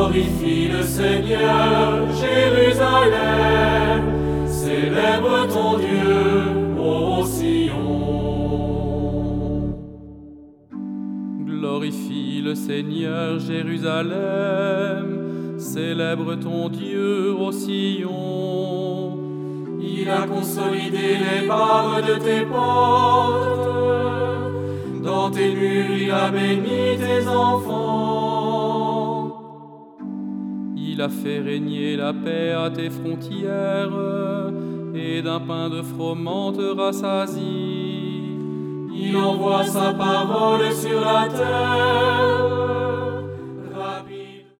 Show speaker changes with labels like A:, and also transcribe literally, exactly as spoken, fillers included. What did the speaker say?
A: Glorifie le Seigneur, Jérusalem, célèbre ton Dieu, ô Sion.
B: Glorifie le Seigneur, Jérusalem, célèbre ton Dieu, ô Sion.
A: Il a consolidé les barres de tes portes, dans tes murs il a béni tes enfants.
B: Il a fait régner la paix à tes frontières, et d'un pain de froment te rassasie.
A: Il envoie sa parole sur la terre.